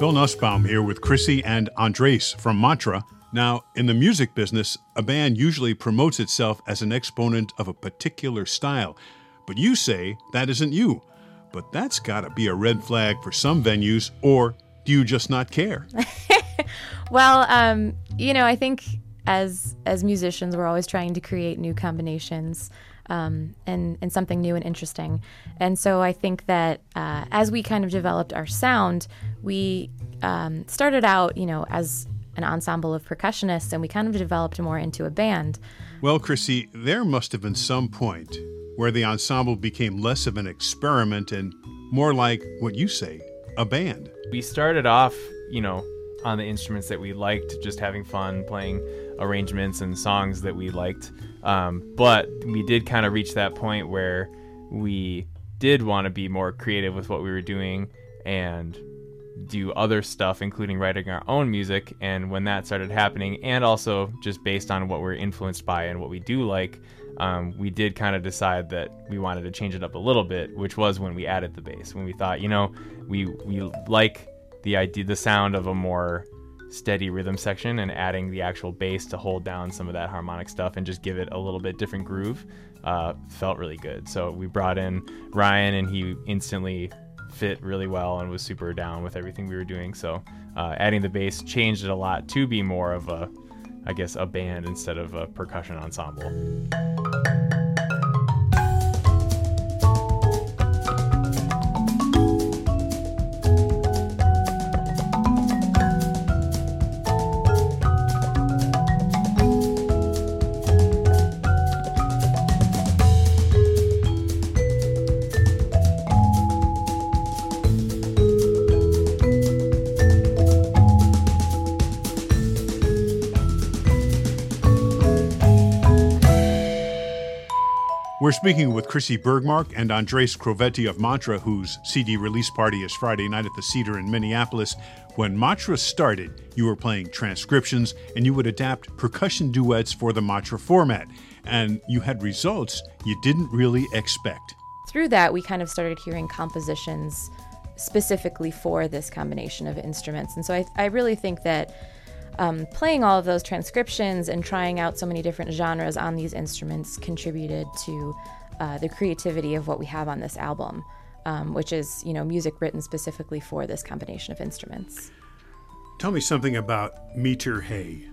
Phil Nussbaum here with Chrissy and Andres from Mantra. Now, in the music business, a band usually promotes itself as an exponent of a particular style. But you say that isn't you. But that's got to be a red flag for some venues, or do you just not care? Well, I think as musicians, we're always trying to create new combinations and something new and interesting. And so I think that as we kind of developed our sound, we started out, as an ensemble of percussionists, and we kind of developed more into a band. Well, Chrissy, there must have been some point where the ensemble became less of an experiment and more like what you say, a band. We started off, on the instruments that we liked, just having fun, playing arrangements and songs that we liked. But we did kind of reach that point where we did want to be more creative with what we were doing and do other stuff, including writing our own music. And when that started happening, and also just based on what we're influenced by and what we do like, we did kind of decide that we wanted to change it up a little bit, which was when we added the bass. When we thought, we like the sound of a more steady rhythm section, and adding the actual bass to hold down some of that harmonic stuff and just give it a little bit different groove felt really good. So we brought in Ryan, and he instantly fit really well and was super down with everything we were doing. So adding the bass changed it a lot to be more of a band instead of a percussion ensemble. We're speaking with Chrissy Bergmark and Andres Crovetti of Mantra, whose CD release party is Friday night at the Cedar in Minneapolis. When Mantra started, you were playing transcriptions, and you would adapt percussion duets for the Mantra format. And you had results you didn't really expect. Through that, we kind of started hearing compositions specifically for this combination of instruments. And so I really think that playing all of those transcriptions and trying out so many different genres on these instruments contributed to the creativity of what we have on this album, which is, music written specifically for this combination of instruments. Tell me something about Meter Hay.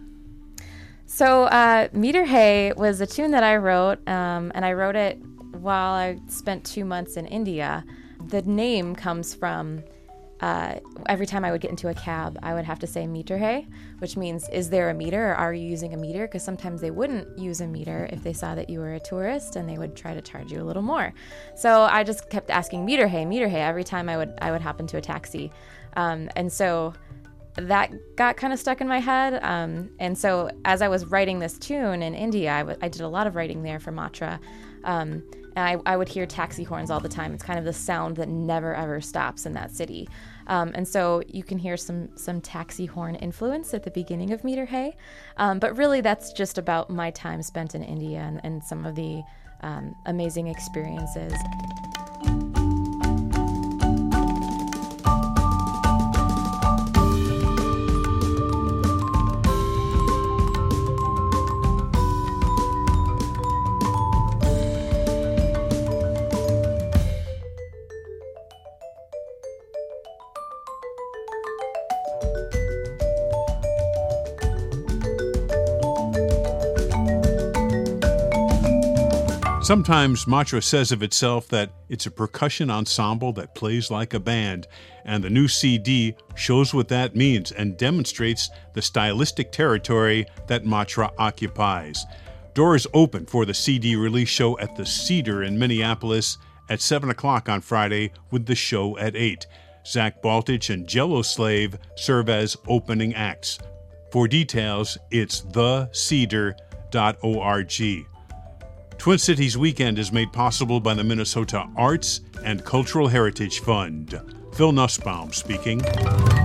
So Meter Hay was a tune that I wrote, and I wrote it while I spent 2 months in India. The name comes from every time I would get into a cab, I would have to say meter hay, which means, is there a meter, or are you using a meter? Because sometimes they wouldn't use a meter if they saw that you were a tourist, and they would try to charge you a little more. So I just kept asking meter hay every time I would hop into a taxi. And so that got kind of stuck in my head. And so as I was writing this tune in India, I did a lot of writing there for Mantra. And I would hear taxi horns all the time. It's kind of the sound that never ever stops in that city. And so you can hear some taxi horn influence at the beginning of Meter Hay. But really that's just about my time spent in India and some of the amazing experiences. Sometimes Mantra says of itself that it's a percussion ensemble that plays like a band, and the new CD shows what that means and demonstrates the stylistic territory that Mantra occupies. Doors open for the CD release show at the Cedar in Minneapolis at 7 o'clock on Friday, with the show at 8. Zach Baltich and Jello Slave serve as opening acts. For details, it's thecedar.org. Twin Cities Weekend is made possible by the Minnesota Arts and Cultural Heritage Fund. Phil Nussbaum speaking.